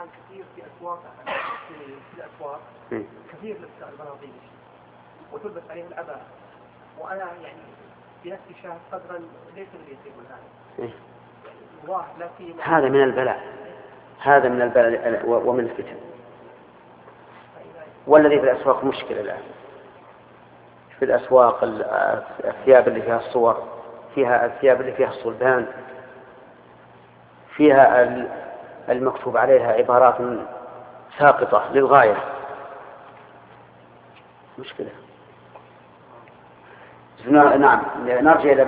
الآن كثير في أسواق في الأسواق كثير لبس البناطيل وتلبس عليها العباءة، وأنا يعني بنفسي شاهد قدرا ليس باليسير الآن. هذا من البلاء، هذا من البلاء ومن الفتن. والذي في الأسواق مشكلة الآن، في الأسواق الثياب اللي فيها الصور، فيها الثياب اللي فيها الصلبان، فيها المكتوب عليها عبارات ساقطة للغاية، مشكلة. نعم، نرجع إلى